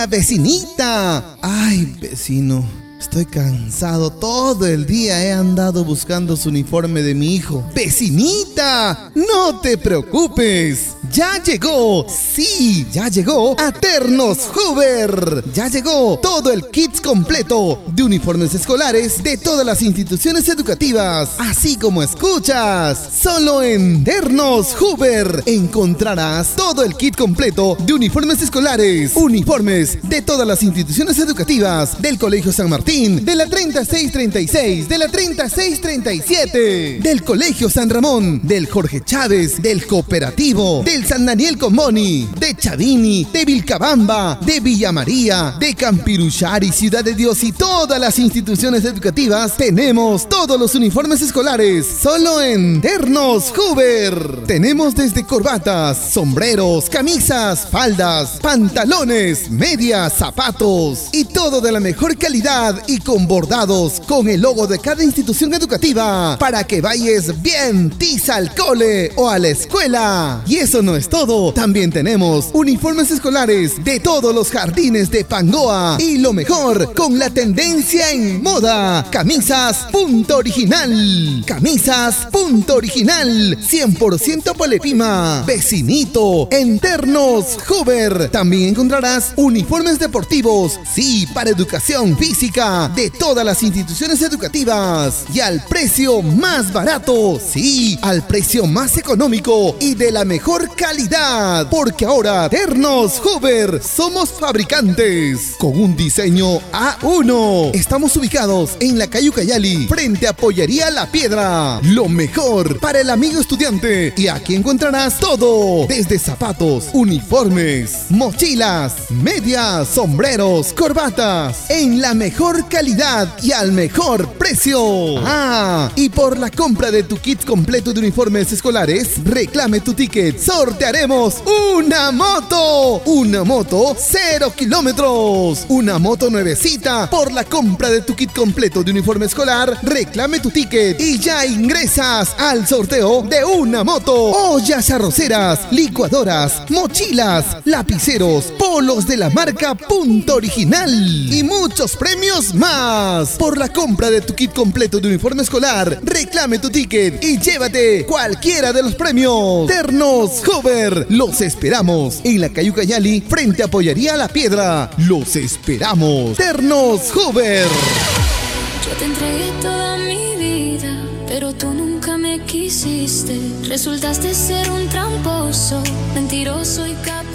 la vecinita. Ay, vecino, estoy cansado. Todo el día he andado buscando su uniforme de mi hijo. Vecinita, no te preocupes. Ya llegó, sí, ya llegó a Ternos Hoover. Ya llegó todo el kit completo de uniformes escolares de todas las instituciones educativas. Así como escuchas, solo en Ternos Hoover encontrarás todo el kit completo de uniformes escolares. Uniformes de todas las instituciones educativas del Colegio San Martín, de la 3636, de la 3637, del Colegio San Ramón, del Jorge Chávez, del Cooperativo, del San Daniel Comoni, de Chavini, de Vilcabamba, de Villa María, de Campiruchari, Ciudad de Dios y todas las instituciones educativas. Tenemos todos los uniformes escolares solo en Ternos Hoover. Tenemos desde corbatas, sombreros, camisas, faldas, pantalones, medias, zapatos y todo de la mejor calidad y con bordados con el logo de cada institución educativa para que vayas bien tiza al cole o a la escuela. Y eso no es todo, también tenemos uniformes escolares de todos los jardines de Pangoa y lo mejor, con la tendencia en moda, camisas punto original, camisas punto original, 100% Polepima. Vecinito, en Ternos Hoover también encontrarás uniformes deportivos, sí, para educación física de todas las instituciones educativas y al precio más barato, sí, al precio más económico y de la mejor calidad, porque ahora Ternos Hoover somos fabricantes con un diseño A1. Estamos ubicados en la calle Ucayali, frente a Pollería La Piedra. Lo mejor para el amigo estudiante, y aquí encontrarás todo, desde zapatos, uniformes, mochilas, medias, sombreros, corbatas, en la mejor calidad y al mejor precio. Y por la compra de tu kit completo de uniformes escolares, reclame tu ticket. Sortearemos una moto 0 kilómetros, una moto nuevecita. Por la compra de tu kit completo de uniforme escolar, reclame tu ticket y ya ingresas al sorteo de una moto. Ollas arroceras, licuadoras, mochilas, lapiceros, polos de la marca Punto Original y muchos premios más. Por la compra de tu kit completo de uniforme escolar, reclame tu ticket y llévate cualquiera de los premios. Ternos Hoover, los esperamos en la calle Ucayali, frente a Pollería La Piedra. Los esperamos. Ternos Hoover. Yo te entregué toda mi vida, pero tú nunca me quisiste. Resultaste ser un tramposo, mentiroso y capaz.